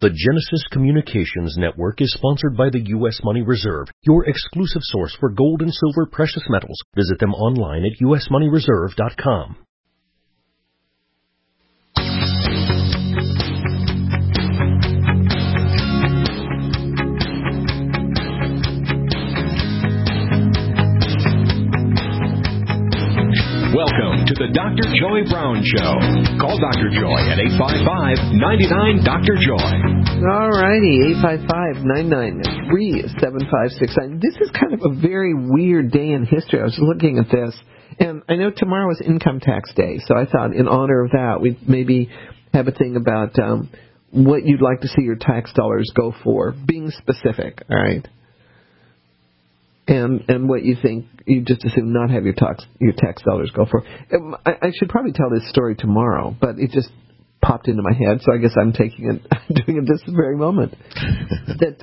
The Genesis Communications Network is sponsored by the U.S. Money Reserve, your exclusive source for gold and silver precious metals. Visit them online at usmoneyreserve.com. Welcome to the Dr. Joy Brown Show. Call Dr. Joy at 855-99-DR-JOY. All righty, 855-993-7569. This is kind of a very weird day in history. I was looking at this, and I know tomorrow is Income Tax Day, so I thought in honor of that, we'd maybe have a thing about what you'd like to see your tax dollars go for, being specific, all right? And what you think you just assume not have your tax dollars go for. I should probably tell this story tomorrow, but it just popped into my head, so I guess I'm doing it this very moment. That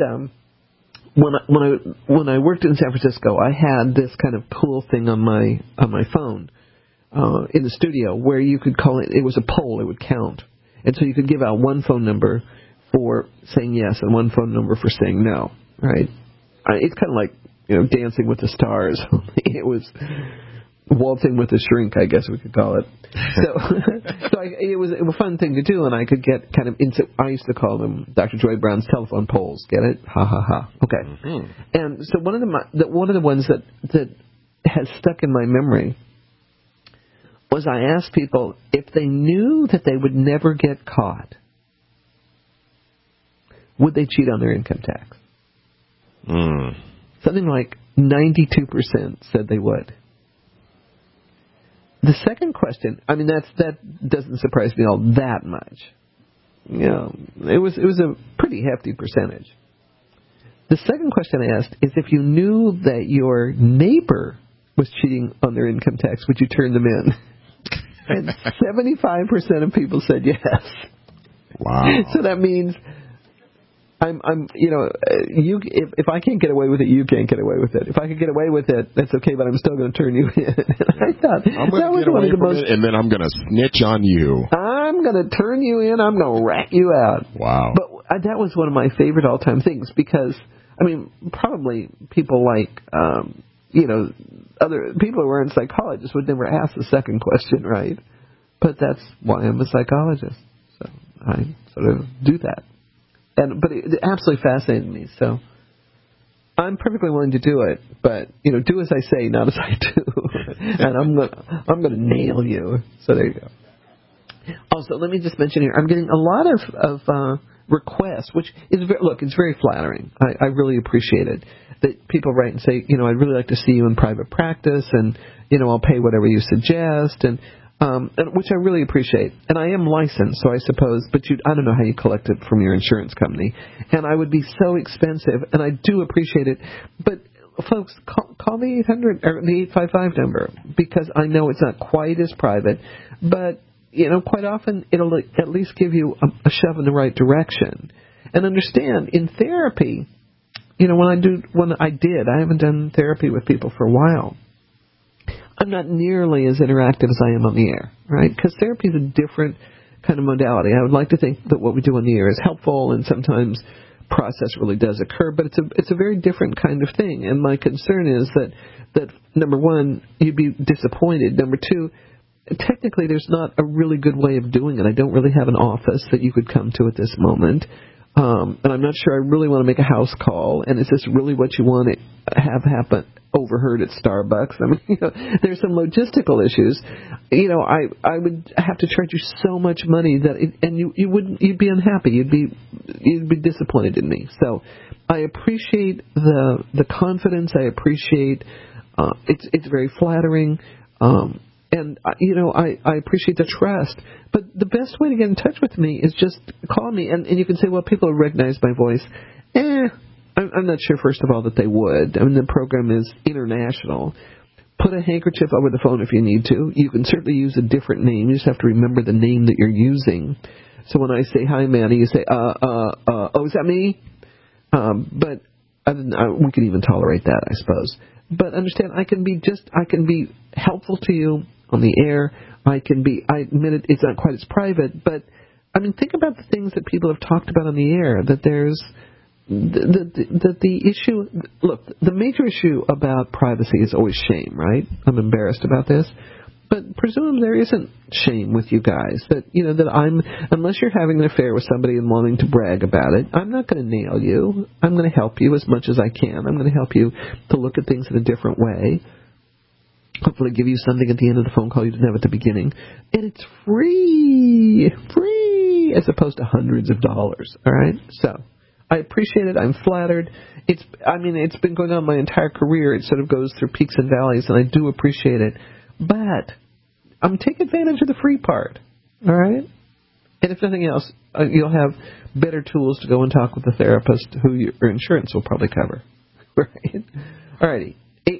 when I worked in San Francisco, I had this kind of pool thing on my phone in the studio where you could call it. It was a poll; it would count, and so you could give out one phone number for saying yes and one phone number for saying no. Right? It's kind of like, Dancing with the Stars. It was waltzing with a shrink, I guess we could call it. It was a fun thing to do, and I could get kind of into. I used to call them Dr. Joy Brown's telephone polls. Get it? Ha ha ha. Okay. Mm-hmm. And so one of the ones that has stuck in my memory was I asked people if they knew that they would never get caught, would they cheat on their income tax? Something like 92% said they would. The second question, that doesn't surprise me all that much. It was a pretty hefty percentage. The second question I asked is if you knew that your neighbor was cheating on their income tax, would you turn them in? And 75% of people said yes. Wow. So that means if I can't get away with it, you can't get away with it. If I can get away with it, that's okay, but I'm still going to turn you in. I thought I'm going to get away from it, and then I'm going to snitch on you. I'm going to turn you in. I'm going to rat you out. Wow. But that was one of my favorite all-time things because, probably people like, other people who weren't psychologists would never ask the second question, right? But that's why I'm a psychologist. So I sort of do that. But it absolutely fascinated me. So I'm perfectly willing to do it, but do as I say, not as I do. And I'm going to nail you. So there you go. Also, let me just mention here, I'm getting a lot of requests, which is it's very flattering. I really appreciate it. That people write and say, I'd really like to see you in private practice, and I'll pay whatever you suggest, and which I really appreciate. And I am licensed, so I suppose, but I don't know how you collect it from your insurance company. And I would be so expensive, and I do appreciate it. But, folks, call the 800 or the 855 number, because I know it's not quite as private, but, quite often it'll at least give you a shove in the right direction. And understand, in therapy, I haven't done therapy with people for a while. I'm not nearly as interactive as I am on the air, right? Because therapy is a different kind of modality. I would like to think that what we do on the air is helpful, and sometimes process really does occur, but it's a very different kind of thing. And my concern is that number one, you'd be disappointed. Number two, technically there's not a really good way of doing it. I don't really have an office that you could come to at this moment. And I'm not sure I really want to make a house call. And is this really what you want to have happen overheard at Starbucks? There's some logistical issues. I would have to charge you so much money you'd be unhappy. You'd be disappointed in me. So I appreciate the confidence. I appreciate it's very flattering. And, I appreciate the trust. But the best way to get in touch with me is just call me. And you can say, well, people recognize my voice. I'm not sure, first of all, that they would. The program is international. Put a handkerchief over the phone if you need to. You can certainly use a different name. You just have to remember the name that you're using. So when I say, hi, Manny, you say, is that me? But we can even tolerate that, I suppose. But understand, I can be helpful to you on the air. I admit it's not quite as private, but I mean, think about the things that people have talked about on the air, that there's the issue. Look, the major issue about privacy is always shame, right? I'm embarrassed about this. But presumably there isn't shame with you guys. That, unless you're having an affair with somebody and wanting to brag about it, I'm not going to nail you. I'm going to help you as much as I can. I'm going to help you to look at things in a different way. Hopefully give you something at the end of the phone call you didn't have at the beginning. And it's free, as opposed to hundreds of dollars, all right? So I appreciate it. I'm flattered. It's been going on my entire career. It sort of goes through peaks and valleys, and I do appreciate it. But take advantage of the free part, all right? And if nothing else, you'll have better tools to go and talk with the therapist who your insurance will probably cover, right? All righty.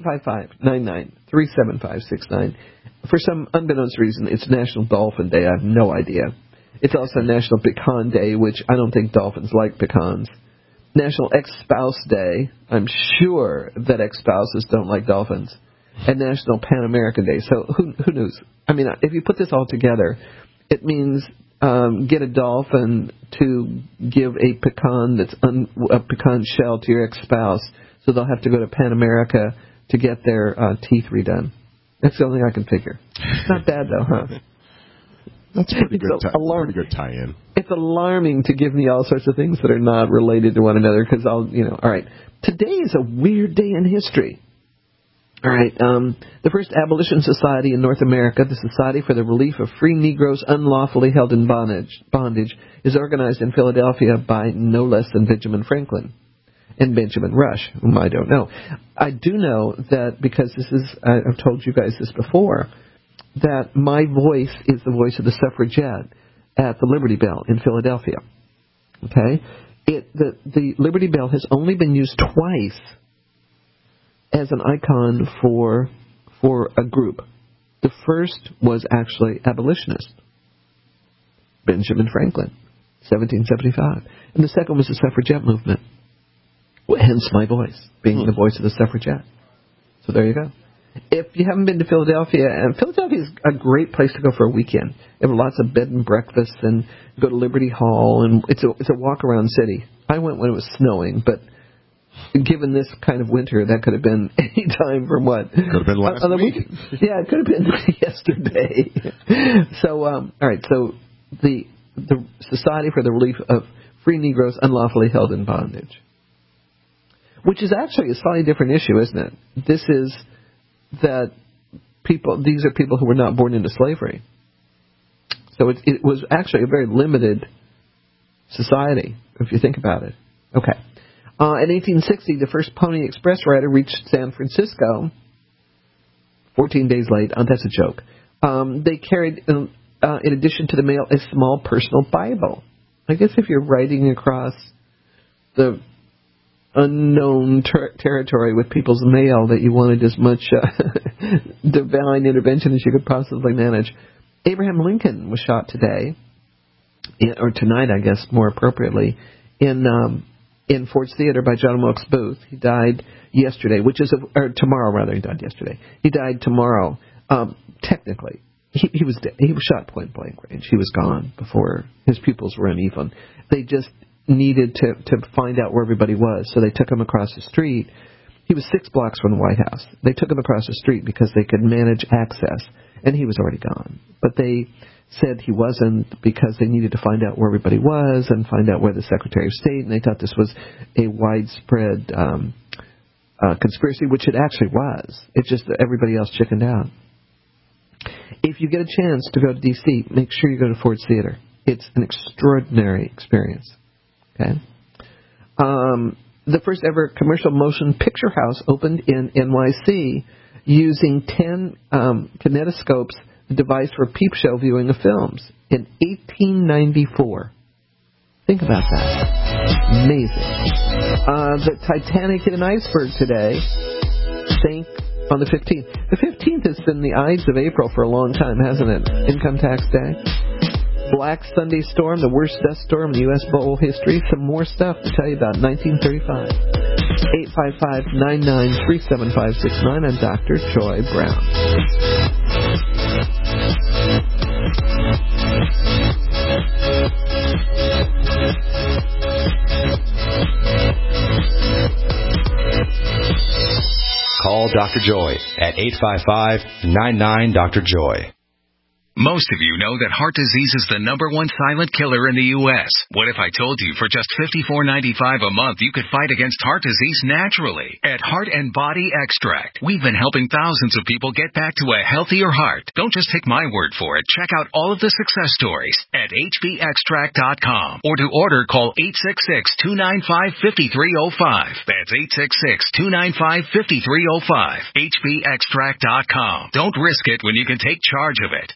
855-99-37569. For some unbeknownst reason, it's National Dolphin Day. I have no idea. It's also National Pecan Day, which I don't think dolphins like pecans. National Ex-Spouse Day. I'm sure that ex-spouses don't like dolphins. And National Pan American Day. So who knows? I mean, if you put this all together, it means get a dolphin to give a pecan a pecan shell to your ex-spouse, so they'll have to go to Pan America to get their teeth redone. That's the only thing I can figure. It's not bad, though, huh? That's pretty good. Pretty good tie-in. It's alarming to give me all sorts of things that are not related to one another, because all right. Today is a weird day in history. All right. The first abolition society in North America, the Society for the Relief of Free Negroes Unlawfully Held in Bondage, is organized in Philadelphia by no less than Benjamin Franklin and Benjamin Rush, whom I don't know. I do know that because I've told you guys this before, that my voice is the voice of the suffragette at the Liberty Bell in Philadelphia. Okay? The Liberty Bell has only been used twice as an icon for a group. The first was actually abolitionist, Benjamin Franklin, 1775. And the second was the suffragette movement. Hence my voice, being the voice of the suffragette. So there you go. If you haven't been to Philadelphia, and Philadelphia is a great place to go for a weekend. They have lots of bed and breakfasts, and go to Liberty Hall, and it's a walk-around city. I went when it was snowing, but given this kind of winter, that could have been any time from what? Could have been last week. Yeah, it could have been yesterday. So, all right. So the Society for the Relief of Free Negroes Unlawfully Held in Bondage, which is actually a slightly different issue, isn't it? This is that these are people who were not born into slavery. So it was actually a very limited society, if you think about it. Okay. In 1860, the first Pony Express rider reached San Francisco. 14 days late. That's a joke. They carried, in addition to the mail, a small personal Bible. I guess if you're riding across the unknown territory with people's mail, that you wanted as much divine intervention as you could possibly manage. Abraham Lincoln was shot today, or tonight, I guess, more appropriately, in Ford's Theater by John Wilkes Booth. He died yesterday, tomorrow rather. He died yesterday. He died tomorrow. Technically, he was dead. He was shot point blank range. He was gone before his pupils were uneven. They just needed to find out where everybody was, so they took him across the street. He was 6 blocks from the White House. They took him across the street because they could manage access, and he was already gone. But they said he wasn't because they needed to find out where everybody was and find out where the Secretary of State, and they thought this was a widespread conspiracy, which it actually was. It's just that everybody else chickened out. If you get a chance to go to D.C., make sure you go to Ford's Theater. It's an extraordinary experience. Okay. The first ever commercial motion picture house opened in NYC using 10 kinetoscopes, a device for peep show viewing of films, in 1894. Think about that. Amazing. The Titanic hit an iceberg today, sank on the 15th. The 15th has been the Ides of April for a long time, hasn't it? Income tax day. Black Sunday storm, the worst dust storm in U.S. bowl history. Some more stuff to tell you about. 1935. 855-99-37569. I'm Dr. Joy Brown. call Dr. Joy at 855-99-DR-JOY. Most of you know that heart disease is the #1 silent killer in the U.S. What if I told you for just $54.95 a month you could fight against heart disease naturally? At Heart and Body Extract, we've been helping thousands of people get back to a healthier heart. Don't just take my word for it. Check out all of the success stories at hbextract.com. Or to order, call 866-295-5305. That's 866-295-5305. hbextract.com. Don't risk it when you can take charge of it.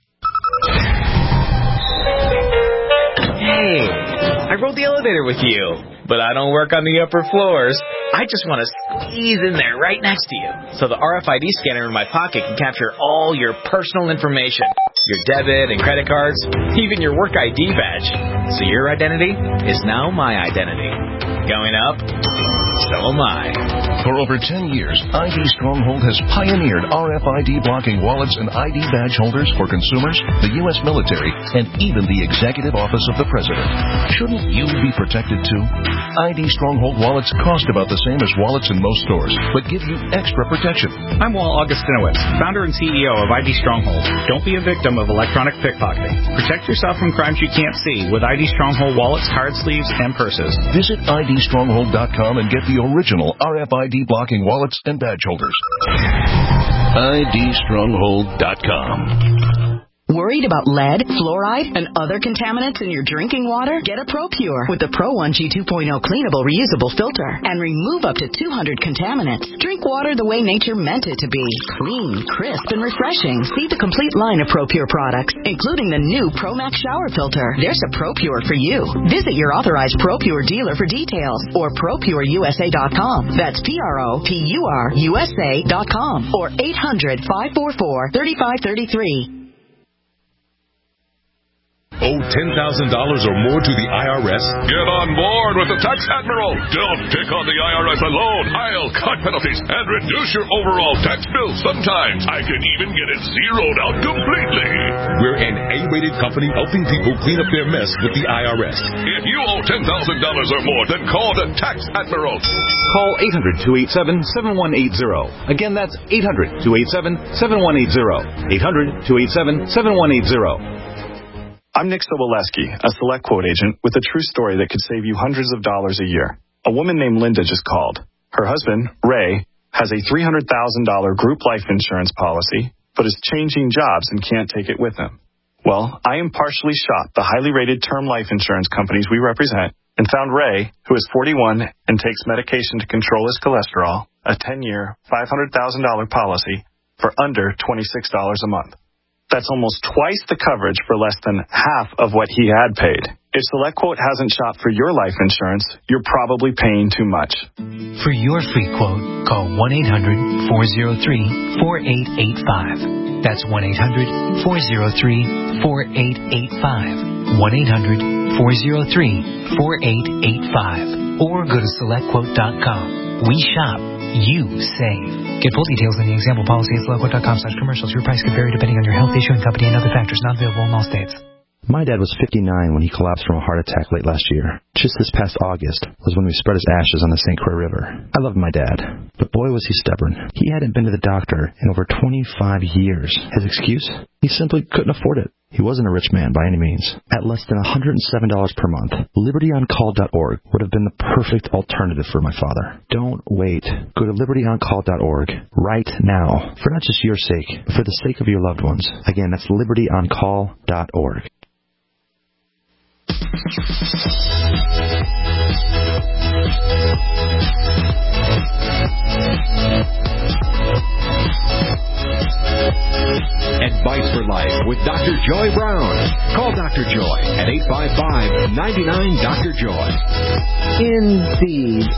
Hey, I rode the elevator with you, but I don't work on the upper floors. I just want to squeeze in there right next to you, so the RFID scanner in my pocket can capture all your personal information, your debit and credit cards, even your work ID badge. So your identity is now my identity. Going up, so am I. For over 10 years, ID Stronghold has pioneered RFID blocking wallets and ID badge holders for consumers, the U.S. military, and even the Executive Office of the President. Shouldn't you be protected too? ID Stronghold wallets cost about the same as wallets in most stores, but give you extra protection. I'm Walt Augustinowicz, founder and CEO of ID Stronghold. Don't be a victim of electronic pickpocketing. Protect yourself from crimes you can't see with ID Stronghold wallets, card sleeves, and purses. Visit IDStronghold.com and get the original RFID blocking wallets and badge holders. IDStronghold.com. Worried about lead, fluoride, and other contaminants in your drinking water? Get a ProPure with the Pro1G 2.0 cleanable reusable filter and remove up to 200 contaminants. Drink water the way nature meant it to be. Clean, crisp, and refreshing. See the complete line of ProPure products, including the new ProMax shower filter. There's a ProPure for you. Visit your authorized ProPure dealer for details or ProPureUSA.com. That's ProPureUSA.com or 800-544-3533. Owe $10,000 or more to the IRS? Get on board with the Tax Admiral. Don't pick on the IRS alone. I'll cut penalties and reduce your overall tax bill. Sometimes I can even get it zeroed out completely. We're an A-rated company helping people clean up their mess with the IRS. If you owe $10,000 or more, then call the Tax Admiral. Call 800-287-7180. Again, that's 800-287-7180. 800-287-7180. I'm Nick Soboleski, a Select Quote agent with a true story that could save you hundreds of dollars a year. A woman named Linda just called. Her husband, Ray, has a $300,000 group life insurance policy, but is changing jobs and can't take it with him. Well, I impartially shot the highly rated term life insurance companies we represent and found Ray, who is 41 and takes medication to control his cholesterol, a 10-year, $500,000 policy for under $26 a month. That's almost twice the coverage for less than half of what he had paid. If SelectQuote hasn't shopped for your life insurance, you're probably paying too much. For your free quote, call 1-800-403-4885. That's 1-800-403-4885. 1-800-403-4885. Or go to SelectQuote.com. We shop. You save. Get full details in the example policy at SelectQuote.com/commercials. Your price could vary depending on your health, issuing company, and other factors. Not available in all states. My dad was 59 when he collapsed from a heart attack late last year. Just this past August was when we spread his ashes on the St. Croix River. I loved my dad, but boy was he stubborn. He hadn't been to the doctor in over 25 years. His excuse? He simply couldn't afford it. He wasn't a rich man by any means. At less than $107 per month, LibertyOnCall.org would have been the perfect alternative for my father. Don't wait. Go to LibertyOnCall.org right now, for not just your sake, but for the sake of your loved ones. Again, that's LibertyOnCall.org. Advice for Life with Dr. Joy Brown. Call Dr. Joy at 855-99-DR-JOY. Indeed,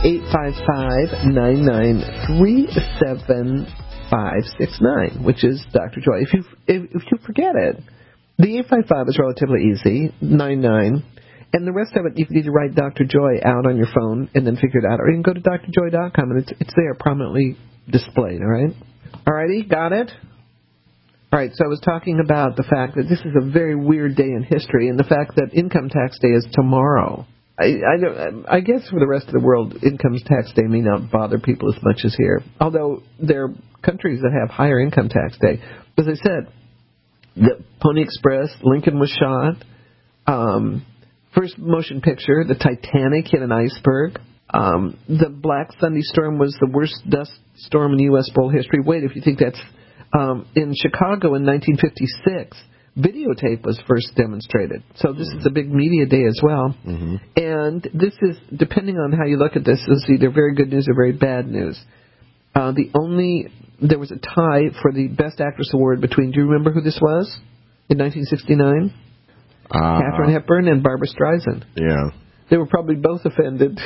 855-993-7569, which is Dr. Joy. If you forget it, the 855 is relatively easy, 99, and the rest of it you can either write Dr. Joy out on your phone and then figure it out, or you can go to drjoy.com and it's there prominently displayed, all right? All righty, got it? All right, so I was talking about the fact that this is a very weird day in history and the fact that income tax day is tomorrow. I guess for the rest of the world, income tax day may not bother people as much as here. Although there are countries that have higher income tax day. As I said, the Pony Express, Lincoln was shot. First motion picture, the Titanic hit an iceberg. The Black Sunday storm was the worst dust storm in U.S. bowl history. Wait, if you think that's in Chicago in 1956, videotape was first demonstrated. So this is a big media day as well. Mm-hmm. And this is, depending on how you look at this, is either very good news or very bad news. There was a tie for the Best Actress Award between, do you remember who this was in 1969? Katharine Hepburn and Barbara Streisand. Yeah. They were probably both offended.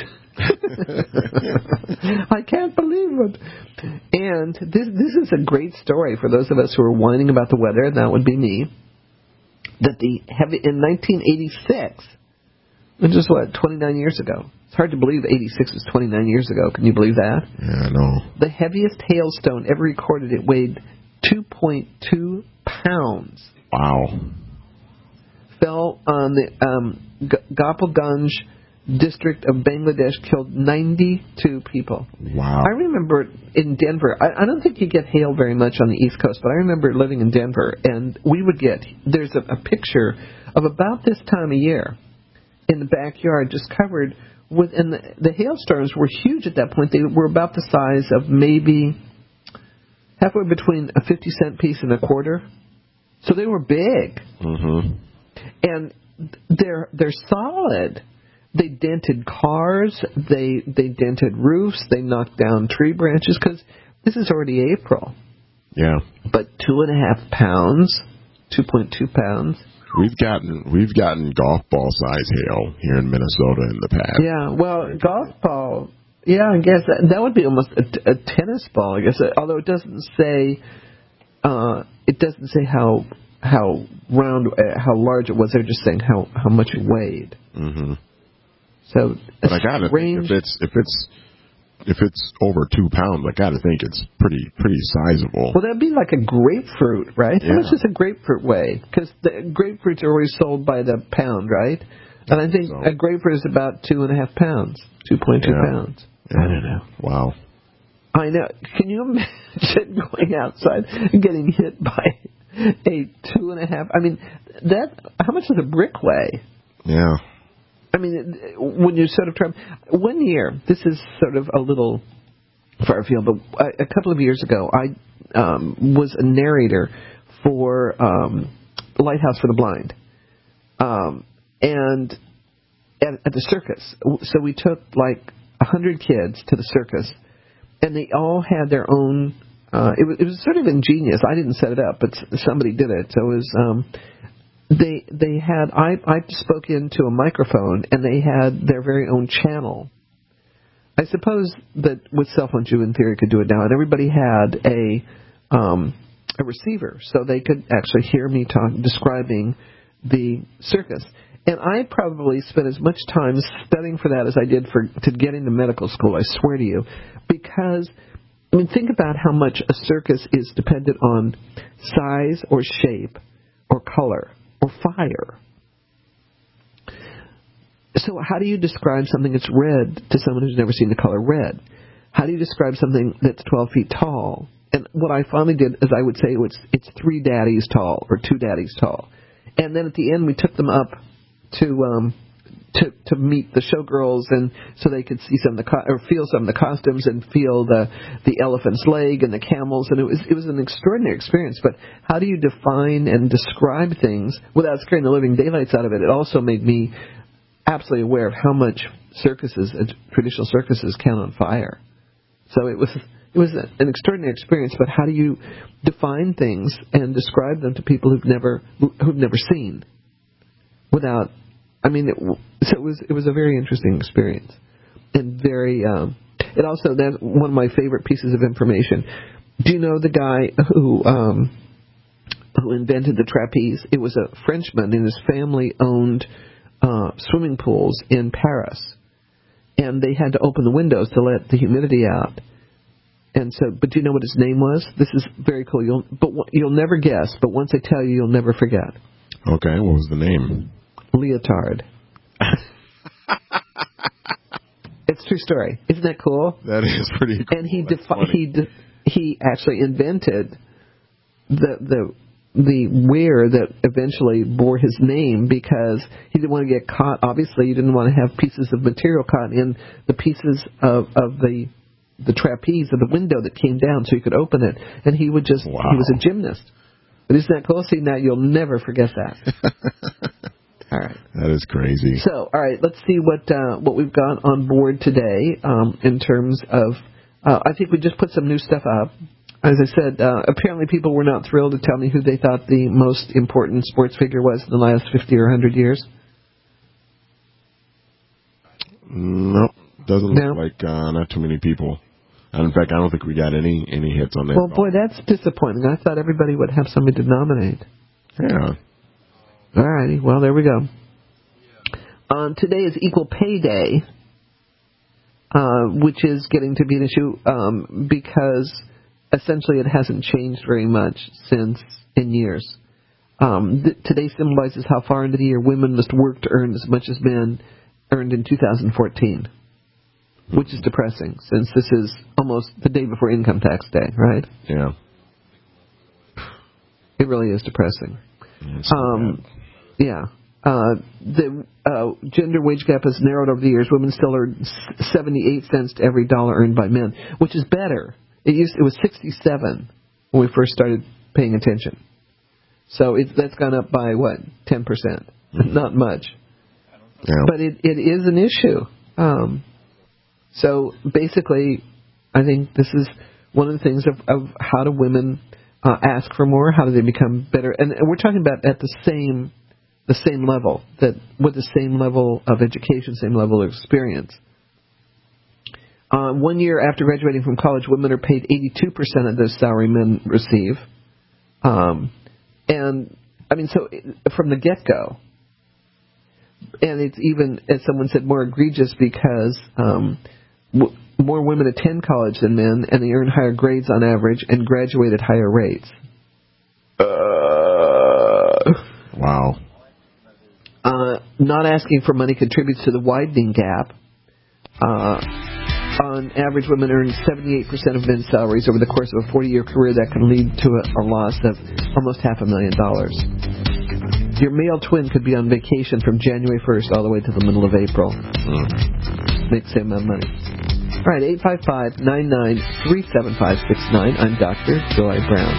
I can't believe it. And this is a great story for those of us who are whining about the weather, and that would be me. That in 1986, which is 29 years ago. It's hard to believe 86 was 29 years ago. Can you believe that? Yeah, I know. The heaviest hailstone ever recorded, it weighed 2.2 pounds. Wow. Fell on the Gopalganj district of Bangladesh, killed 92 people. Wow. I remember in Denver, I don't think you get hail very much on the East Coast, but I remember living in Denver, and we would get, there's a picture of about this time of year in the backyard just covered with, and the hailstorms were huge at that point. They were about the size of maybe halfway between a 50-cent piece and a quarter. So they were big. Mm-hmm. And they're solid. They dented cars. They dented roofs. They knocked down tree branches because this is already April. Yeah. But 2.5 pounds, 2.2 pounds. We've gotten golf ball size hail here in Minnesota in the past. Yeah. Well, golf ball. Yeah, I guess that would be almost a tennis ball. I guess, although it doesn't say how round, how large it was. They're just saying how much it weighed. Mm-hmm. So, but I gotta think if it's over 2 pounds, I gotta think it's pretty sizable. Well, that'd be like a grapefruit, right? Yeah. How much does a grapefruit weigh? Because the grapefruits are always sold by the pound, right? And I think a grapefruit is about 2.5 pounds, 2.2 pounds. Yeah. I don't know. Wow. I know. Can you imagine going outside and getting hit by a 2.5? I mean, how much does a brick weigh? Yeah. I mean, when you sort of try... One year, this is sort of a little far afield, but a couple of years ago, I was a narrator for Lighthouse for the Blind. And at the circus. So we took like 100 kids to the circus, and they all had their own... It was sort of ingenious. I didn't set it up, but somebody did it. So it was... They had I spoke into a microphone, and they had their very own channel. I suppose that with cell phones you in theory could do it now, and everybody had a receiver, so they could actually hear me describing the circus. And I probably spent as much time studying for that as I did to get into medical school. I swear to you, because I mean, think about how much a circus is dependent on size or shape or color or fire. So how do you describe something that's red to someone who's never seen the color red? How do you describe something that's 12 feet tall? And what I finally did is I would say it's 3 daddies tall or 2 daddies tall. And then at the end we took them up to meet the showgirls, and so they could see some of or feel some of the costumes and feel the elephant's leg and the camels, and it was an extraordinary experience. But how do you define and describe things without scaring the living daylights out of it? It also made me absolutely aware of how much traditional circuses count on fire. So it was an extraordinary experience. But how do you define things and describe them to people who've never seen without? I mean, it was a very interesting experience, and very. It also, that's one of my favorite pieces of information. Do you know the guy who invented the trapeze? It was a Frenchman, and his family owned swimming pools in Paris, and they had to open the windows to let the humidity out. And so, but do you know what his name was? This is very cool. You'll never guess, but once I tell you, you'll never forget. Okay, what was the name? Leotard. True story. Isn't that cool? That is pretty cool. And he actually invented the wear that eventually bore his name because he didn't want to get caught. Obviously, he didn't want to have pieces of material caught in the pieces of the trapeze of the window that came down so he could open it. And he would just, he was a gymnast. But isn't that cool? See, now you'll never forget that. All right. That is crazy. So, all right, let's see what we've got on board today in terms of, I think we just put some new stuff up. As I said, apparently people were not thrilled to tell me who they thought the most important sports figure was in the last 50 or 100 years. Nope. Doesn't look like not too many people. And in fact, I don't think we got any hits on that. Well, boy, that's disappointing. I thought everybody would have somebody to nominate. Yeah. All righty. Well, there we go. Today is Equal Pay Day, which is getting to be an issue because essentially it hasn't changed very much in years. Today symbolizes how far into the year women must work to earn as much as men earned in 2014. Which is depressing, since this is almost the day before Income Tax Day, right? Yeah. It really is depressing. Yeah. The gender wage gap has narrowed over the years. Women still earn 78 cents to every dollar earned by men, which is better. It was 67 when we first started paying attention. So that's gone up by, 10%? Not much. Yeah. But it is an issue. So basically, I think this is one of the things of how do women ask for more? How do they become better? And we're talking about at the same level, that with the same level of education, same level of experience. 1 year after graduating from college, women are paid 82% of the salary men receive. And I mean, so from the get-go. And it's even, as someone said, more egregious because more women attend college than men, and they earn higher grades on average and graduate at higher rates. Wow. Not asking for money contributes to the widening gap. On average, women earn 78% of men's salaries over the course of a 40-year career. That can lead to a loss of almost $500,000. Your male twin could be on vacation from January 1st all the way to the middle of April. Make the same amount of money. All right, 855-993-7569. I'm Dr. Joy Brown.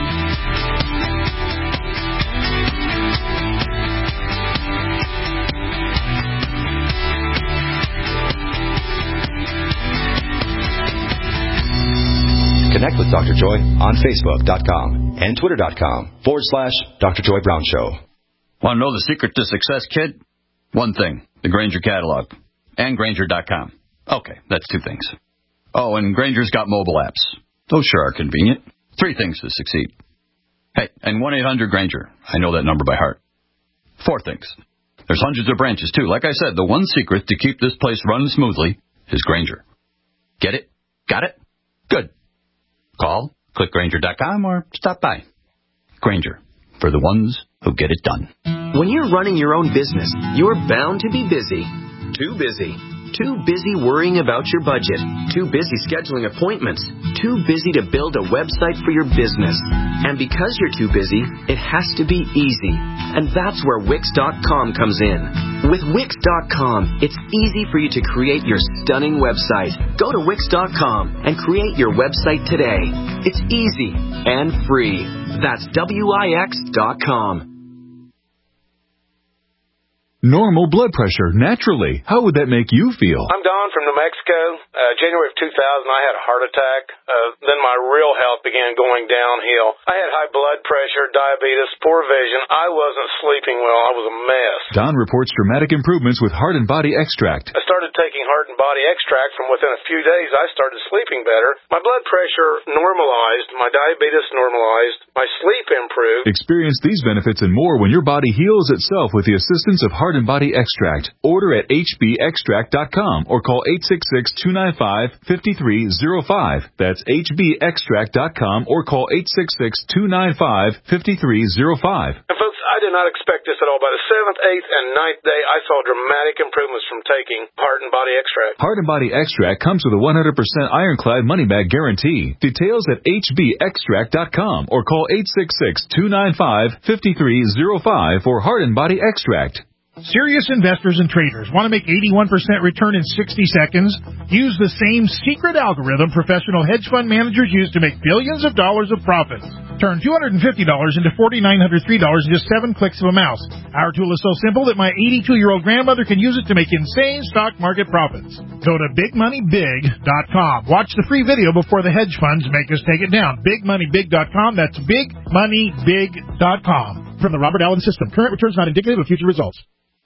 Connect with Dr. Joy on Facebook.com and Twitter.com/Dr. Joy Brown Show. Want to know the secret to success, kid? One thing, the Grainger catalog and Grainger.com. Okay, that's two things. Oh, and Grainger's got mobile apps. Those sure are convenient. 3 things to succeed. Hey, and 1-800-GRAINGER. I know that number by heart. 4 things. There's hundreds of branches, too. Like I said, the one secret to keep this place running smoothly is Grainger. Get it? Got it? Good. Call, click Grainger.com, or stop by. Grainger, for the ones who get it done. When you're running your own business, you're bound to be busy. Too busy. Too busy worrying about your budget. Too busy scheduling appointments. Too busy to build a website for your business. And because you're too busy, it has to be easy. And that's where Wix.com comes in. With Wix.com, it's easy for you to create your stunning website. Go to Wix.com and create your website today. It's easy and free. That's Wix.com. Normal blood pressure, naturally. How would that make you feel? I'm Don from New Mexico. January of 2000, I had a heart attack. Then my real health began going downhill. I had high blood pressure, diabetes, poor vision. I wasn't sleeping well. I was a mess. Don reports dramatic improvements with Heart and Body Extract. I started taking Heart and Body Extract. From within a few days, I started sleeping better. My blood pressure normalized. My diabetes normalized. My sleep improved. Experience these benefits and more when your body heals itself with the assistance of Heart and Body Extract. Order at hbextract.com or call 866-295-5305. That's hbextract.com or call 866-295-5305. And folks, I did not expect this at all. By the 7th, 8th, and 9th day, I saw dramatic improvements from taking Heart and Body Extract. Heart and Body Extract comes with a 100% ironclad money-back guarantee. Details at hbextract.com or call 866-295-5305 for Heart and Body Extract. Serious investors and traders want to make 81% return in 60 seconds? Use the same secret algorithm professional hedge fund managers use to make billions of dollars of profits. Turn $250 into $4,903 in just 7 clicks of a mouse. Our tool is so simple that my 82-year-old grandmother can use it to make insane stock market profits. Go to BigMoneyBig.com. Watch the free video before the hedge funds make us take it down. BigMoneyBig.com. That's BigMoneyBig.com. From the Robert Allen System. Current returns not indicative of future results.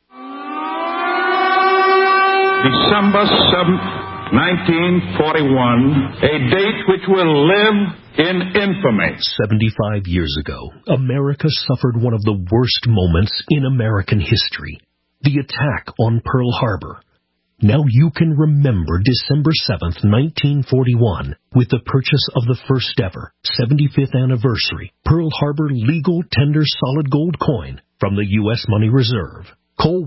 December 7th, 1941, a date which will live in infamy. 75 years ago, America suffered one of the worst moments in American history, the attack on Pearl Harbor. Now you can remember December 7th, 1941, with the purchase of the first ever 75th anniversary Pearl Harbor legal tender solid gold coin from the U.S. Money Reserve. Call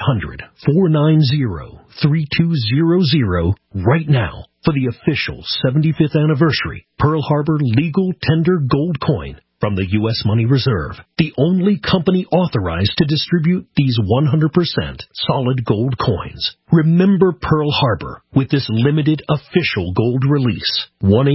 1-800-490-3200 right now for the official 75th anniversary Pearl Harbor legal tender gold coin from the U.S. Money Reserve, the only company authorized to distribute these 100% solid gold coins. Remember Pearl Harbor with this limited official gold release.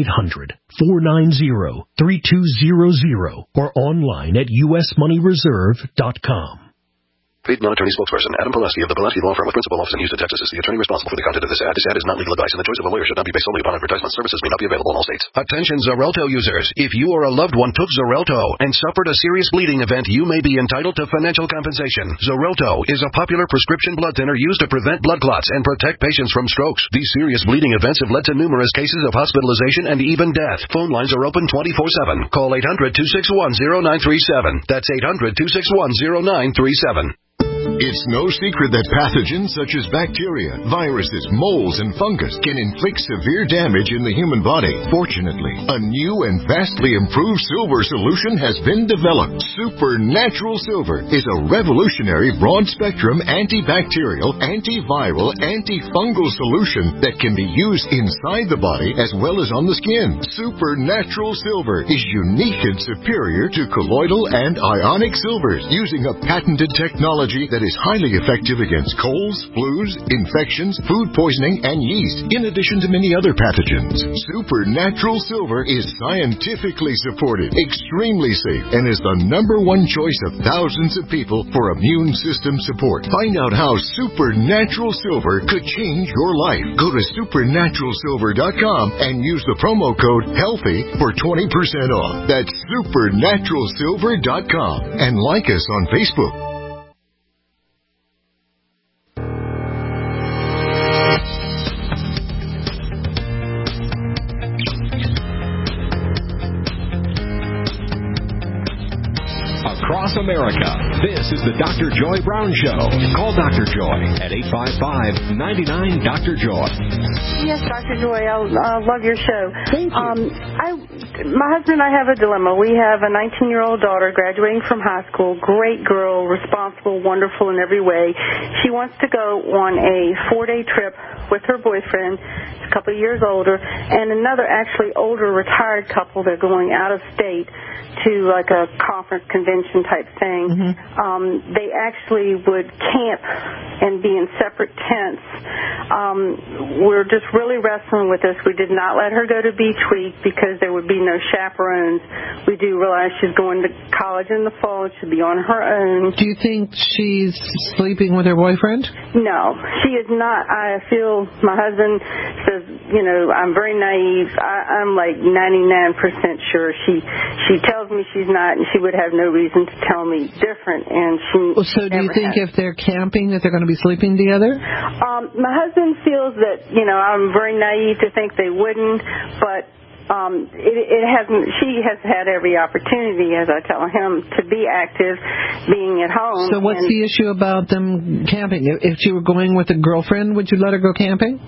1-800-490-3200 or online at usmoneyreserve.com. Paid non-attorney spokesperson Adam Pileski of the Pileski Law Firm with principal office in Houston, Texas is the attorney responsible for the content of this ad. This ad is not legal advice, and the choice of a lawyer should not be based solely upon advertisement. Services may not be available in all states. Attention Xarelto users. If you or a loved one took Xarelto and suffered a serious bleeding event, you may be entitled to financial compensation. Xarelto is a popular prescription blood thinner used to prevent blood clots and protect patients from strokes. These serious bleeding events have led to numerous cases of hospitalization and even death. Phone lines are open 24/7. Call 800-261-0937. That's 800-261-0937. It's no secret that pathogens such as bacteria, viruses, molds, and fungus can inflict severe damage in the human body. Fortunately, a new and vastly improved silver solution has been developed. Supernatural Silver is a revolutionary broad-spectrum antibacterial, antiviral, antifungal solution that can be used inside the body as well as on the skin. Supernatural Silver is unique and superior to colloidal and ionic silvers, using a patented technology that is highly effective against colds, flus, infections, food poisoning, and yeast, in addition to many other pathogens. Supernatural Silver is scientifically supported, extremely safe, and is the #1 choice of thousands of people for immune system support. Find out how Supernatural Silver could change your life. Go to supernaturalsilver.com and use the promo code HEALTHY for 20% off. That's supernaturalsilver.com, and like us on Facebook. Across America, this is the Dr. Joy Brown Show. Call Dr. Joy at 855-99-DR-JOY. Yes, Dr. Joy, I love your show. Thank you. My husband and I have a dilemma. We have a 19-year-old daughter graduating from high school, great girl, responsible, wonderful in every way. She wants to go on a 4-day trip with her boyfriend, a couple of years older, and another actually older retired couple. They're going out of state to like a conference convention type thing. Mm-hmm. They actually would camp and be in separate tents. We're just really wrestling with this. We did not let her go to Beach Week because there would be no chaperones. We do realize she's going to college in the fall. She'll be on her own. Do you think she's sleeping with her boyfriend? No, she is not. I feel my husband says, you know, I'm very naive. I'm like 99% sure. She tells me she's not, and she would have no reason to tell me different. And she. So do you think if they're camping that they're going to be sleeping together? My husband feels that, you know, I'm very naive to think they wouldn't, but it hasn't. She has had every opportunity, as I tell him, to be active, being at home. So what's the issue about them camping? If she were going with a girlfriend, would you let her go camping?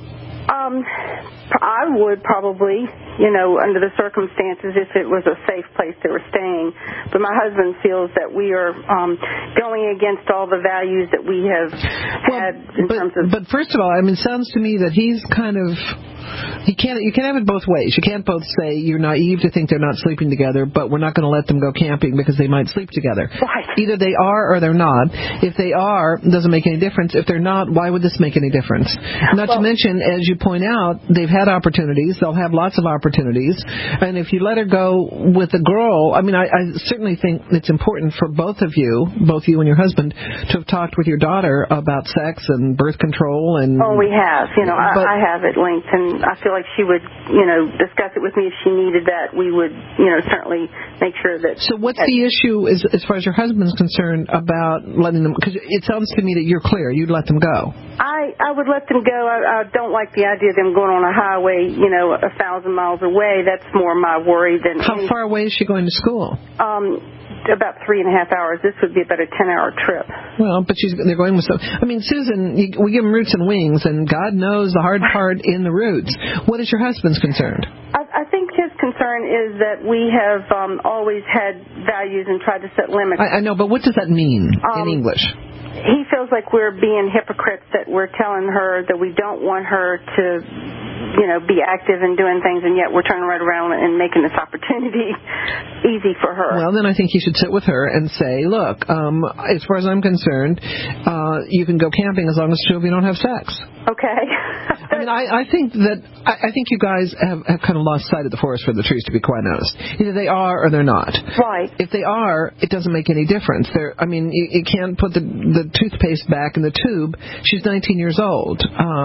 I would probably, under the circumstances, if it was a safe place they were staying. But my husband feels that we are going against all the values that we have had in terms of... But first of all, it sounds to me that he's kind of... You can't have it both ways. You can't both say you're naive to think they're not sleeping together, but we're not going to let them go camping because they might sleep together. Right. Either they are or they're not. If they are, it doesn't make any difference. If they're not, why would this make any difference? Not to mention, as you point out, they've had opportunities. They'll have lots of opportunities. And if you let her go with the girl, I certainly think it's important for both you and your husband, to have talked with your daughter about sex and birth control. And oh, we have. I have at length, and I feel like she would, discuss it with me if she needed that. We would, certainly make sure that... So what's the issue as far as your husband's concerned about letting them... Because it sounds to me that you're clear. You'd let them go. I would let them go. I don't like the idea of them going on a highway, 1,000 miles away. That's more my worry than... How far away is she going to school? About 3.5 hours. This would be about a 10-hour trip. Well, but they're going with some... Susan, we give them roots and wings, and God knows the hard part in the roots. What is your husband's concern? I think his concern is that we have always had values and tried to set limits. I know, but what does that mean in English? He feels like we're being hypocrites, that we're telling her that we don't want her to... be active and doing things, and yet we're turning right around and making this opportunity easy for her. Well, then I think you should sit with her and say, look, as far as I'm concerned, you can go camping as long as two of you don't have sex. Okay. I think you guys have kind of lost sight of the forest for the trees, to be quite honest. Either they are or they're not. Right. If they are, it doesn't make any difference. You can't put the toothpaste back in the tube. She's 19 years old.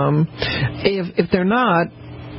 If they're not,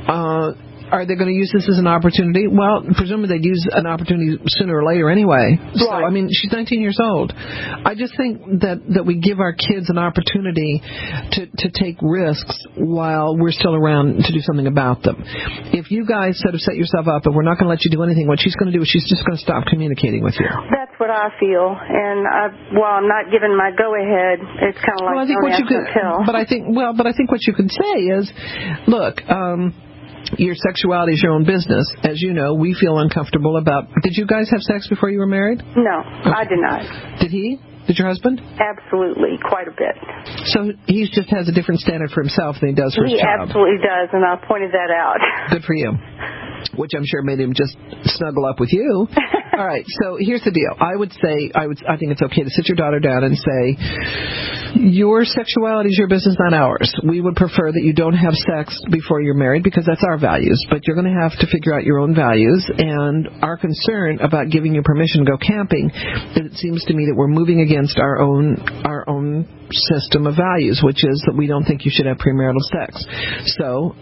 are they going to use this as an opportunity? Well, presumably they'd use an opportunity sooner or later anyway. So, she's 19 years old. I just think that we give our kids an opportunity to take risks while we're still around to do something about them. If you guys sort of set yourself up and we're not going to let you do anything, what she's going to do is she's just going to stop communicating with you. That's what I feel. And while I'm not giving my go-ahead, it's kind of like But I think what you could say is, look, your sexuality is your own business. As you know, we feel uncomfortable about... Did you guys have sex before you were married? No, okay. I did not. Did he? Did your husband? Absolutely, quite a bit. So he just has a different standard for himself than he does for his child. He absolutely does, and I pointed that out. Good for you. Which I'm sure made him just snuggle up with you. All right, so here's the deal. I think it's okay to sit your daughter down and say, your sexuality is your business, not ours. We would prefer that you don't have sex before you're married because that's our values, but you're going to have to figure out your own values, and our concern about giving you permission to go camping, it seems to me that we're moving against our own system of values, which is that we don't think you should have premarital sex. So,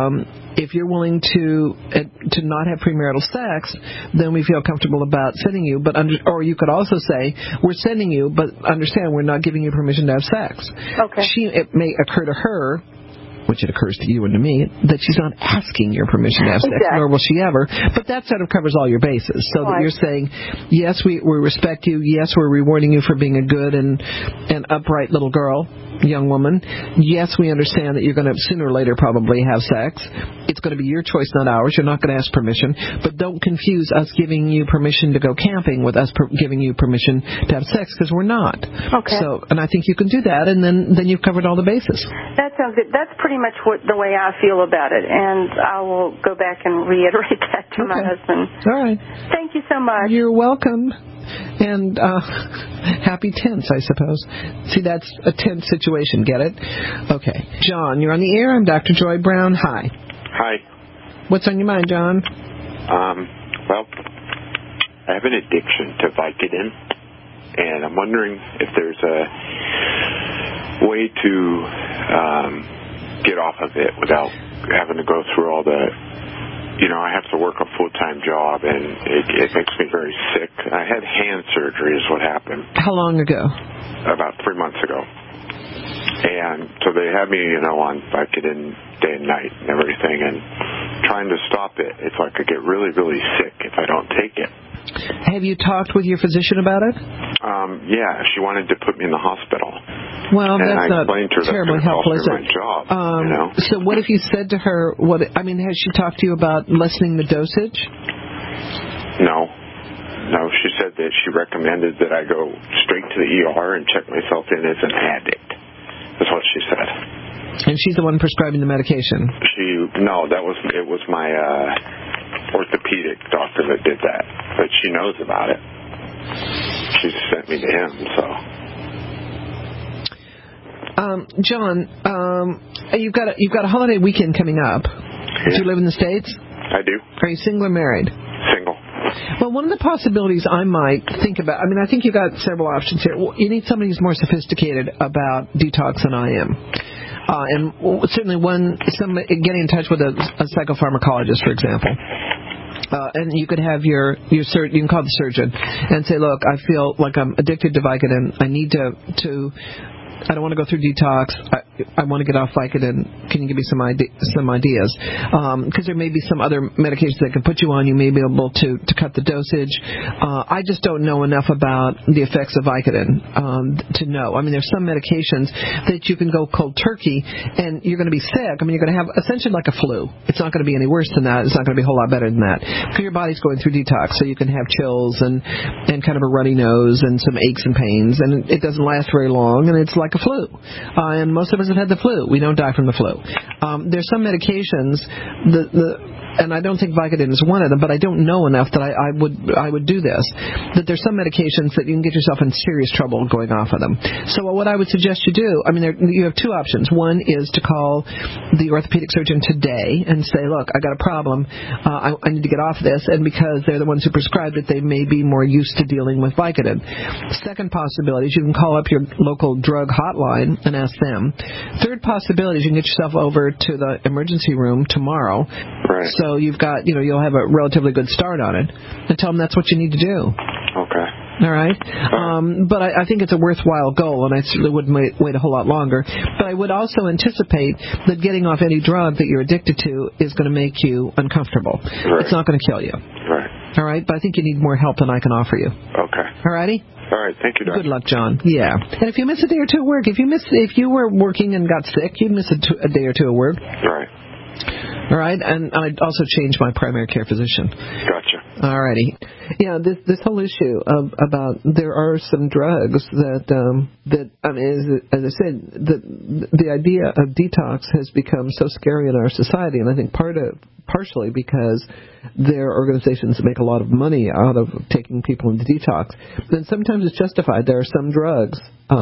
if you're willing to not have premarital sex, then we feel comfortable about sending you. Or you could also say, we're sending you, but understand we're not giving you permission to have sex. Okay. It may occur to her, which it occurs to you and to me, that she's not asking your permission to have sex, nor will she ever. But that sort of covers all your bases. So that you're saying, yes, we respect you. Yes, we're rewarding you for being a good and upright little girl, young woman. Yes, we understand that you're going to sooner or later probably have sex. It's going to be your choice, not ours. You're not going to ask permission. But don't confuse us giving you permission to go camping with us giving you permission to have sex, because we're not. Okay. So, and I think you can do that, and then you've covered all the bases. That sounds good. That's pretty much the way I feel about it, and I will go back and reiterate that to my husband. All right. Thank you so much. You're welcome. And happy tense, I suppose. See, that's a tense situation. Get it? Okay. John, you're on the air. I'm Dr. Joy Brown. Hi. Hi. What's on your mind, John? Well, I have an addiction to Vicodin, and I'm wondering if there's a way to get off of it without having to go through all the... I have to work a full-time job, and it makes me very sick. I had hand surgery is what happened. How long ago? About 3 months ago. And so they had me, on Vicodin day and night and everything, and trying to stop it, it's like I get really, really sick if I don't take it. Have you talked with your physician about it? Yeah, she wanted to put me in the hospital. Well, and that's I explained to her terribly that's helpful, cost is her it? my job. You know? So what if you said to her, has she talked to you about lessening the dosage? No, she said that she recommended that I go straight to the ER and check myself in as an addict. That's what she said. And she's the one prescribing the medication? It was my orthopedic doctor that did that, but she knows about it. She sent me to him, so. John, you've got a holiday weekend coming up. Yeah. Do you live in the States? I do. Are you single or married? Single. Well, one of the possibilities I might think about, I think you've got several options here. You need somebody who's more sophisticated about detox than I am. And certainly getting in touch with a psychopharmacologist, for example. And you could have you can call the surgeon and say, look, I feel like I'm addicted to Vicodin. I need to I don't want to go through detox. I want to get off Vicodin. Can you give me some ideas? Because there may be some other medications that can put you on. You may be able to cut the dosage. I just don't know enough about the effects of Vicodin to know. There's some medications that you can go cold turkey and you're going to be sick. You're going to have essentially like a flu. It's not going to be any worse than that. It's not going to be a whole lot better than that. Because your body's going through detox, so you can have chills and kind of a runny nose and some aches and pains, and it doesn't last very long, and it's like a flu. And most of us have had the flu. We don't die from the flu. There's some medications, and I don't think Vicodin is one of them, but I don't know enough that I would do this, that there's some medications that you can get yourself in serious trouble going off of them. So what I would suggest you do, you have two options. One is to call the orthopedic surgeon today and say, look, I got a problem. I need to get off this, and because they're the ones who prescribed it, they may be more used to dealing with Vicodin. Second possibility is you can call up your local drug hotline and ask them. Third possibility is you can get yourself over to the emergency room tomorrow. Right. So you've got, you'll have a relatively good start on it, and tell them that's what you need to do. Okay. All right. But I think it's a worthwhile goal, and I certainly wouldn't wait a whole lot longer. But I would also anticipate that getting off any drug that you're addicted to is going to make you uncomfortable. Right. It's not going to kill you. Right. All right. But I think you need more help than I can offer you. Okay. All righty. All right, thank you, Doctor. Good luck, John. Yeah. And if you miss a day or two at work, if you were working and got sick, you'd miss a day or two at work. Right. All right, and I'd also change my primary care physician. Gotcha. All righty. Yeah, this whole issue about there are some drugs that as I said, the idea of detox has become so scary in our society, and I think partially because there are organizations that make a lot of money out of taking people into detox. And sometimes it's justified. There are some drugs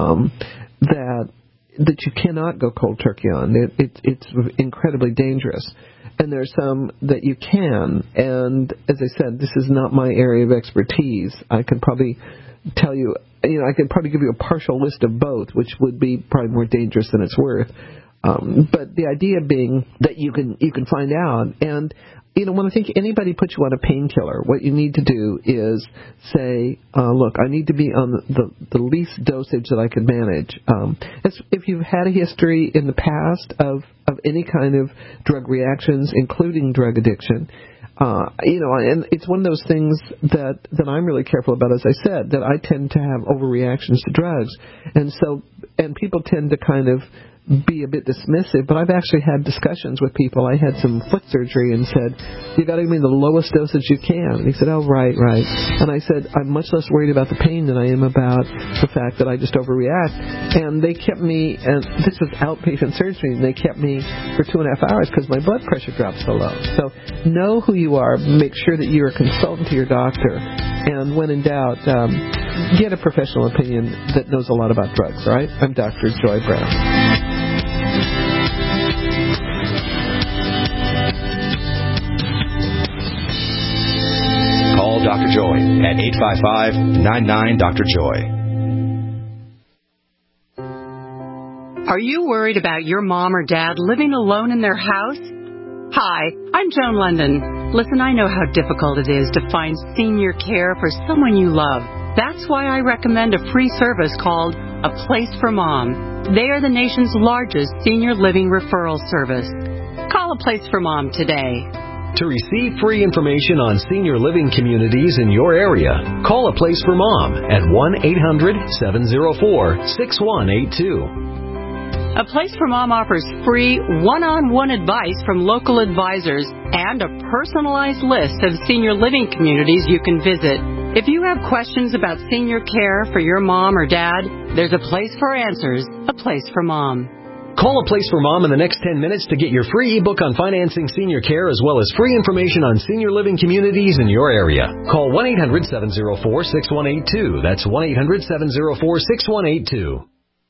that you cannot go cold turkey on. It's incredibly dangerous. And there's some that you can. And as I said, this is not my area of expertise. I could probably tell you, I could probably give you a partial list of both, which would be probably more dangerous than it's worth. But the idea being that you can find out. And when I think anybody puts you on a painkiller, what you need to do is say, look, I need to be on the least dosage that I can manage. If you've had a history in the past of any kind of drug reactions, including drug addiction, and it's one of those things that I'm really careful about, as I said, that I tend to have overreactions to drugs. And people tend to kind of be a bit dismissive, but I've actually had discussions with people. I had some foot surgery and said, you got to give me the lowest dosage you can. And he said, oh, right. And I said, I'm much less worried about the pain than I am about the fact that I just overreact. And they kept me, and this was outpatient surgery, and they kept me for 2.5 hours because my blood pressure dropped so low. So know who you are. Make sure that you're a consultant to your doctor. And when in doubt, get a professional opinion that knows a lot about drugs, all right? I'm Dr. Joy Brown. Call Dr. Joy at 855-99-DR-JOY. Are you worried about your mom or dad living alone in their house? Hi, I'm Joan London. Listen, I know how difficult it is to find senior care for someone you love. That's why I recommend a free service called A Place for Mom. They are the nation's largest senior living referral service. Call A Place for Mom today. To receive free information on senior living communities in your area, call A Place for Mom at 1-800-704-6182. A Place for Mom offers free one-on-one advice from local advisors and a personalized list of senior living communities you can visit. If you have questions about senior care for your mom or dad, there's a place for answers, A Place for Mom. Call A Place for Mom in the next 10 minutes to get your free ebook on financing senior care as well as free information on senior living communities in your area. Call 1-800-704-6182. That's 1-800-704-6182.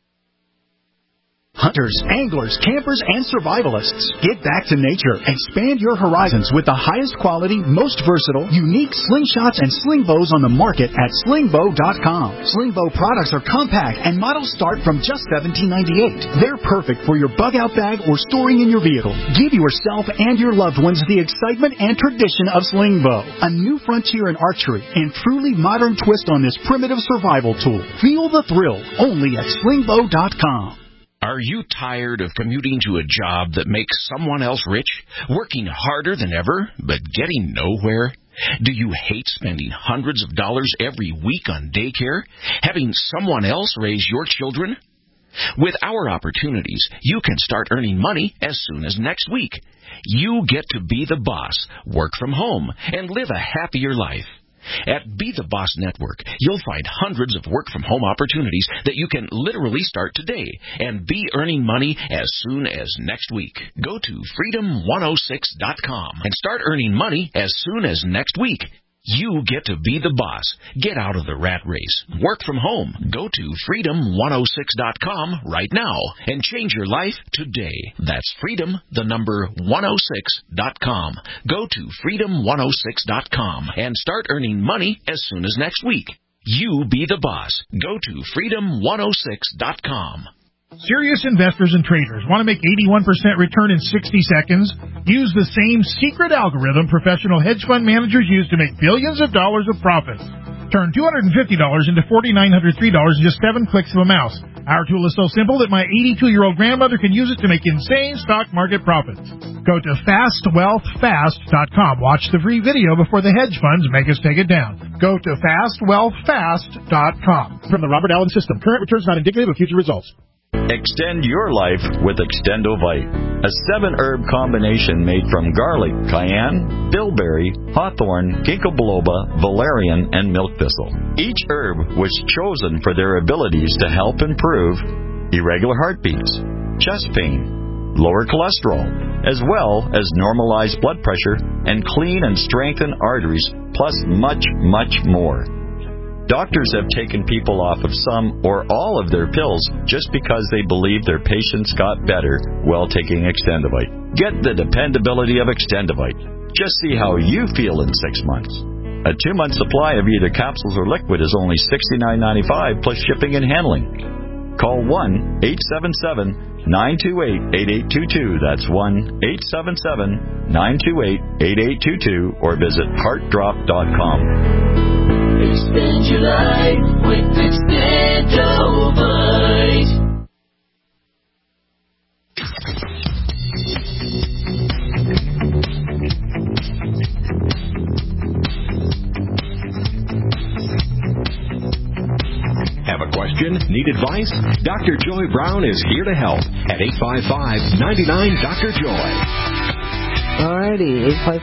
Hunters, anglers, campers, and survivalists. Get back to nature. Expand your horizons with the highest quality, most versatile, unique slingshots and sling bows on the market at slingbow.com. Slingbow products are compact and models start from just $17.98. They're perfect for your bug-out bag or storing in your vehicle. Give yourself and your loved ones the excitement and tradition of Slingbow, a new frontier in archery and truly modern twist on this primitive survival tool. Feel the thrill only at slingbow.com. Are you tired of commuting to a job that makes someone else rich, working harder than ever, but getting nowhere? Do you hate spending hundreds of dollars every week on daycare, having someone else raise your children? With our opportunities, you can start earning money as soon as next week. You get to be the boss, work from home, and live a happier life. At Be the Boss Network, you'll find hundreds of work-from-home opportunities that you can literally start today and be earning money as soon as next week. Go to freedom106.com and start earning money as soon as next week. You get to be the boss. Get out of the rat race. Work from home. Go to freedom106.com right now and change your life today. That's freedom106.com. Go to freedom106.com and start earning money as soon as next week. You be the boss. Go to freedom106.com. Serious investors and traders want to make 81% return in 60 seconds? Use the same secret algorithm professional hedge fund managers use to make billions of dollars of profits. Turn $250 into $4,903 in just 7 clicks of a mouse. Our tool is so simple that my 82-year-old grandmother can use it to make insane stock market profits. Go to fastwealthfast.com. Watch the free video before the hedge funds make us take it down. Go to fastwealthfast.com. From the Robert Allen System. Current returns not indicative of future results. Extend your life with Extendovite, a 7-herb combination made from garlic, cayenne, bilberry, hawthorn, ginkgo biloba, valerian, and milk thistle. Each herb was chosen for their abilities to help improve irregular heartbeats, chest pain, lower cholesterol, as well as normalize blood pressure and clean and strengthen arteries, plus much, much more. Doctors have taken people off of some or all of their pills just because they believe their patients got better while taking Extendovite. Get the dependability of Extendovite. Just see how you feel in 6 months. A 2-month supply of either capsules or liquid is only $69.95 plus shipping and handling. Call 1-877-928-8822. That's 1-877-928-8822 or visit heartdrop.com. Extend your life with Extendovite. Have a question? Need advice? Dr. Joy Brown is here to help at 855-99-DR-JOY. Alrighty,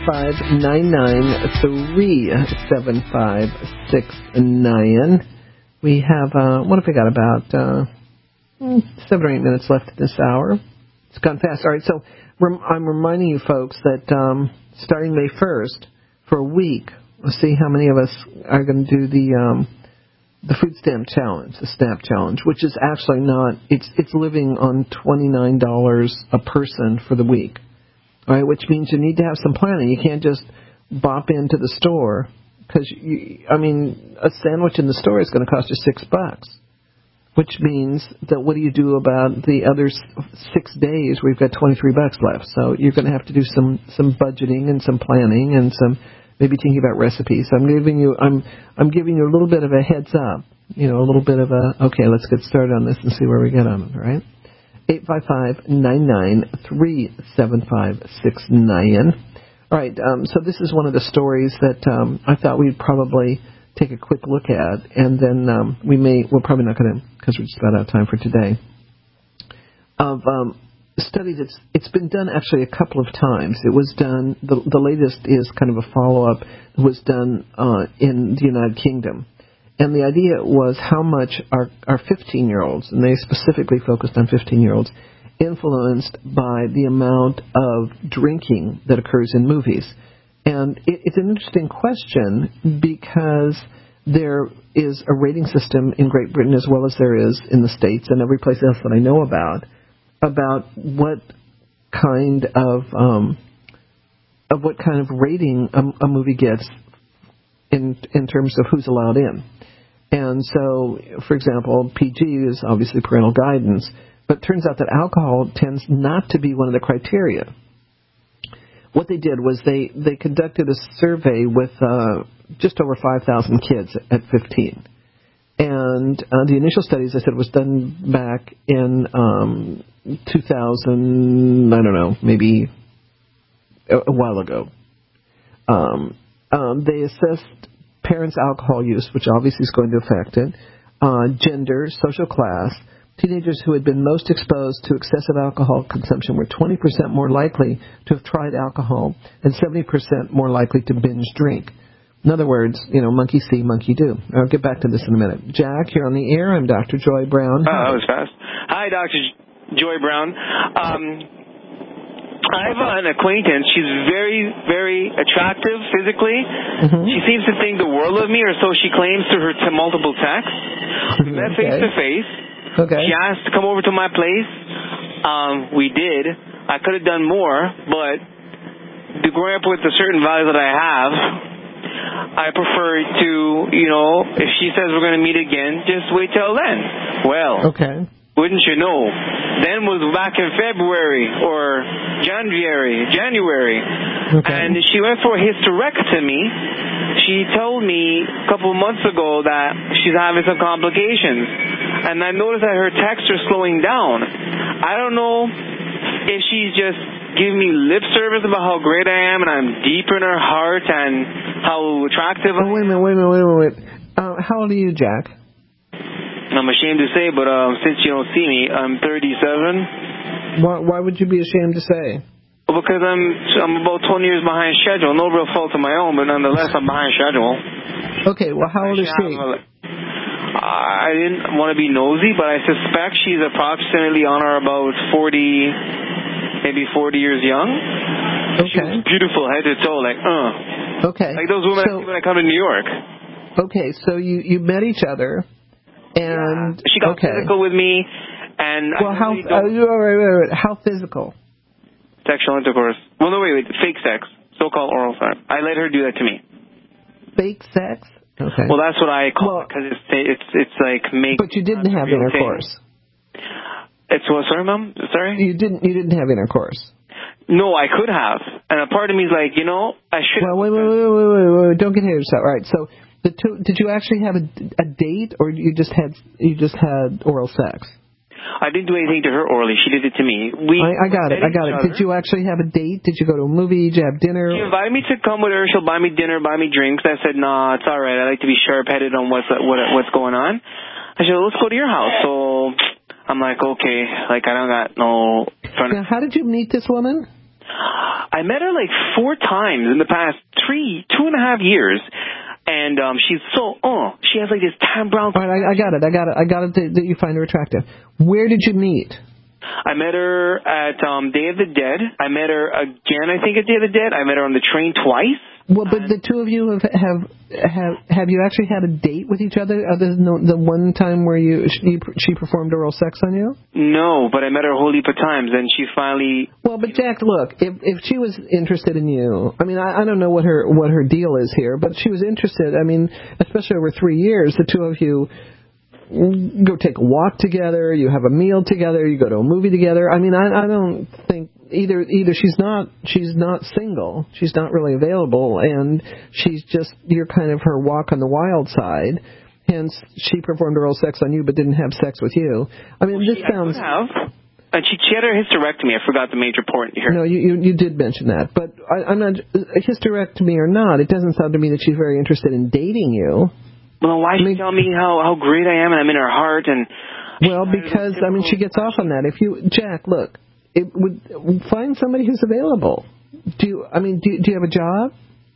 855-993-7569. We have, what have we got, about 7 or 8 minutes left in this hour. It's gone fast. Alright, so I'm reminding you folks that starting May 1st, for a week, we'll see how many of us are going to do the food stamp challenge, the SNAP challenge, which is actually not, it's living on $29 a person for the week. All right, which means you need to have some planning. You can't just bop into the store because, a sandwich in the store is going to cost you $6, which means that what do you do about the other 6 days where you've got $23 left? So you're going to have to do some budgeting and some planning and some maybe thinking about recipes. I'm giving you a little bit of a heads up, a little bit of okay, let's get started on this and see where we get on it. All right. 855-993-7569. All right, so this is one of the stories that I thought we'd probably take a quick look at, and then we're probably not going to, because we're just about out of time for today, of study it's been done actually a couple of times. It was done, the latest is kind of a follow-up. It was done in the United Kingdom. And the idea was how much our 15-year-olds, and they specifically focused on 15-year-olds, influenced by the amount of drinking that occurs in movies. And it's an interesting question because there is a rating system in Great Britain as well as there is in the States and every place else that I know about what kind of rating a movie gets in terms of who's allowed in. And so, for example, PG is obviously parental guidance, but it turns out that alcohol tends not to be one of the criteria. What they did was they conducted a survey with just over 5,000 kids at 15. And the initial study, as I said, was done back in 2000, I don't know, maybe a while ago. They assessed parents' alcohol use, which obviously is going to affect it, gender, social class. Teenagers who had been most exposed to excessive alcohol consumption were 20% more likely to have tried alcohol and 70% more likely to binge drink. In other words, monkey see, monkey do. I'll get back to this in a minute. Jack, you're on the air. I'm Dr. Joy Brown. That was fast. Hi, Dr. Joy Brown. I have an acquaintance. She's very, very attractive physically. Mm-hmm. She seems to think the world of me, or so she claims through her multiple texts. We met face to face. Okay. She asked to come over to my place. We did. I could have done more, but growing up with the certain values that I have, I prefer to, if she says we're going to meet again, just wait till then. Well, okay. Wouldn't you know? Then was back in February or January. Okay. And she went for a hysterectomy. She told me a couple of months ago that she's having some complications. And I noticed that her texts are slowing down. I don't know if she's just giving me lip service about how great I am and I'm deep in her heart and how attractive I am. Wait a minute. How old are you, Jack? I'm ashamed to say, but since you don't see me, I'm 37. Why would you be ashamed to say? Well, because I'm about 20 years behind schedule. No real fault of my own, but nonetheless, I'm behind schedule. Okay, well, how old is she? I didn't want to be nosy, but I suspect she's approximately on or about 40, maybe 40 years young. Okay. She was beautiful head to toe, Okay. Like those women I see when I come to New York. Okay, so you met each other, and she got physical with me, and wait. How physical? Sexual intercourse. Well, no, wait. Fake sex. So-called oral sex. I let her do that to me. Fake sex? Okay. Well, that's what I call it, because it's like make. But you didn't have intercourse. It's what? Sorry, Mom. Sorry. You didn't have intercourse. No, I could have, and a part of me is like, I should. Well, wait. Don't get ahead of yourself. All right. So, did you actually have a date, or you just had oral sex? I didn't do anything to her orally. She did it to me. I got it. Did you actually have a date? Did you go to a movie? Did you have dinner? She invited me to come with her. She'll buy me dinner, buy me drinks. I said, nah, it's all right. I like to be sharp-headed on what's going on. I said, let's go to your house. So I'm like, okay. I don't got no... Now, how did you meet this woman? I met her 4 times in the past 2.5 years. And she's she has this tan brown... All right, I got it that you find her attractive. Where did you meet? I met her at Day of the Dead. I met her again, I think, at Day of the Dead. I met her on the train twice. Well, but the two of you have you actually had a date with each other other than the one time where she performed oral sex on you? No, but I met her a whole heap of times, and she finally... Well, but Jack, look, if she was interested in you, I mean, I don't know what her deal is here, but she was interested. I mean, especially over 3 years, the two of you go take a walk together, you have a meal together, you go to a movie together. I mean, I don't think either she's not single, she's not really available, and you're kind of her walk on the wild side. Hence, she performed oral sex on you but didn't have sex with you. I mean, this sounds... I And she had her hysterectomy. I forgot the major point here. No, you did mention that. But I'm not, hysterectomy or not, it doesn't sound to me that she's very interested in dating you. Well, why she tell me how great I am and I'm in her heart and... Well, because, she gets off on that. Jack, look, find somebody who's available. Do you have a job?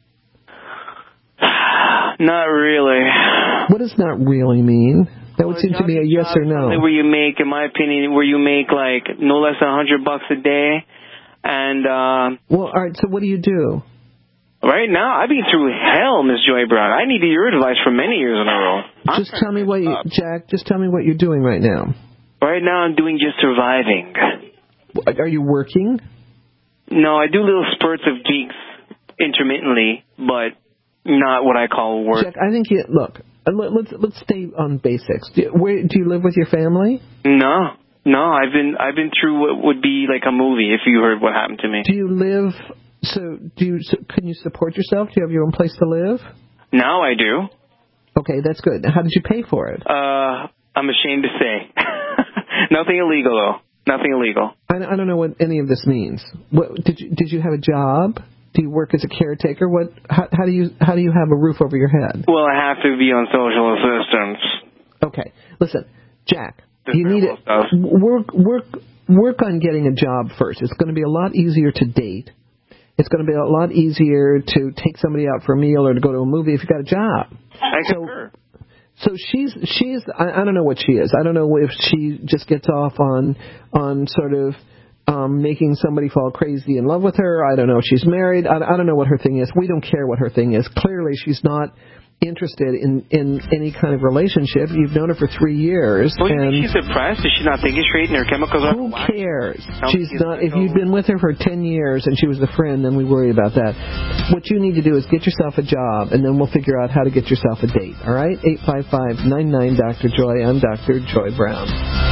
Not really. What does not really mean? That would seem to be a yes or no. Where you make, in my opinion, like no less than $100 a day, and well, all right. So what do you do? Right now, I've been through hell, Miss Joy Brown. I needed your advice for many years in a row. Just tell me what you're doing right now. Right now, I'm doing just surviving. Are you working? No, I do little spurts of gigs intermittently, but not what I call work. Jack, I think let's stay on basics. Do you live with your family? No. I've been through what would be like a movie if you heard what happened to me. Do you live? Can you support yourself? Do you have your own place to live? Now I do. Okay, that's good. How did you pay for it? I'm ashamed to say. Nothing illegal though. Nothing illegal. I don't know what any of this means. What did you have a job? Do you work as a caretaker? How do you have a roof over your head? Well, I have to be on social assistance. Okay. Listen, Jack, you need to work on getting a job first. It's going to be a lot easier to date. It's going to be a lot easier to take somebody out for a meal or to go to a movie if you got a job. I concur. So she's I don't know what she is. I don't know if she just gets off on sort of making somebody fall crazy in love with her. I don't know if she's married. I don't know what her thing is. We don't care what her thing is. Clearly, she's not interested in any kind of relationship. You've known her for 3 years. Well, you think she's depressed? Is she not thinking straight and her chemicals are... Who cares? She's not. If you've been with her for 10 years and she was a friend, then we worry about that. What you need to do is get yourself a job, and then we'll figure out how to get yourself a date. All right? 855-99-Dr. Joy. I'm Dr. Joy Brown.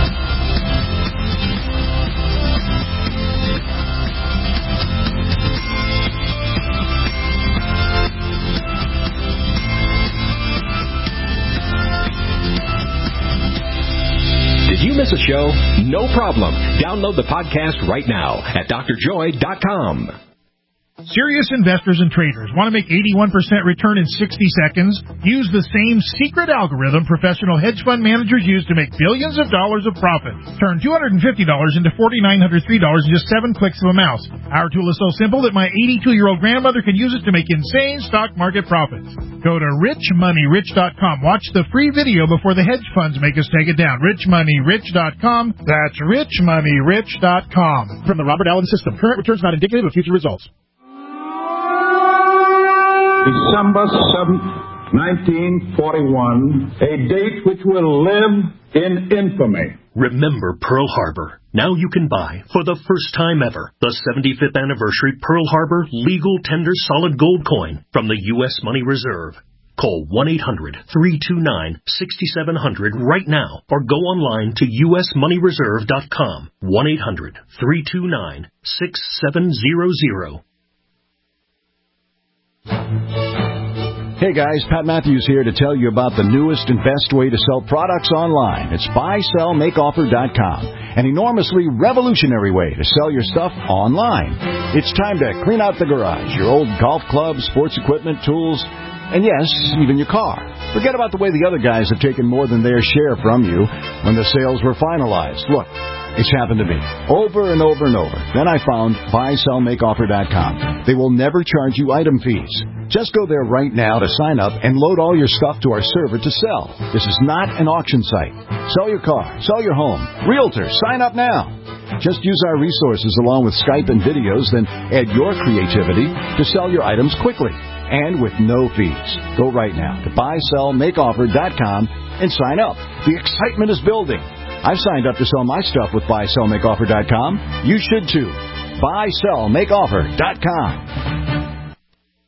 Did you miss a show? No problem. Download the podcast right now at drjoy.com. Serious investors and traders want to make 81% return in 60 seconds? Use the same secret algorithm professional hedge fund managers use to make billions of dollars of profit. Turn $250 into $4,903 in just 7 clicks of a mouse. Our tool is so simple that my 82-year-old grandmother can use it to make insane stock market profits. Go to richmoneyrich.com. Watch the free video before the hedge funds make us take it down. richmoneyrich.com. That's richmoneyrich.com. From the Robert Allen System. Current returns not indicative of future results. December 7th, 1941, a date which will live in infamy. Remember Pearl Harbor. Now you can buy, for the first time ever, the 75th anniversary Pearl Harbor Legal Tender Solid Gold Coin from the U.S. Money Reserve. Call 1-800-329-6700 right now or go online to usmoneyreserve.com. 1-800-329-6700. Hey guys, Pat Matthews here to tell you about the newest and best way to sell products online. It's buysellmakeoffer.com, an enormously revolutionary way to sell your stuff online. It's time to clean out the garage, your old golf clubs, sports equipment, tools, and yes, even your car. Forget about the way the other guys have taken more than their share from you when the sales were finalized. Look, it's happened to me over and over and over. Then I found buysellmakeoffer.com. They will never charge you item fees. Just go there right now to sign up and load all your stuff to our server to sell. This is not an auction site. Sell your car, sell your home. Realtor, sign up now. Just use our resources along with Skype and videos, then add your creativity to sell your items quickly and with no fees. Go right now to buysellmakeoffer.com and sign up. The excitement is building. I've signed up to sell my stuff with buysellmakeoffer.com. You should too. buysellmakeoffer.com.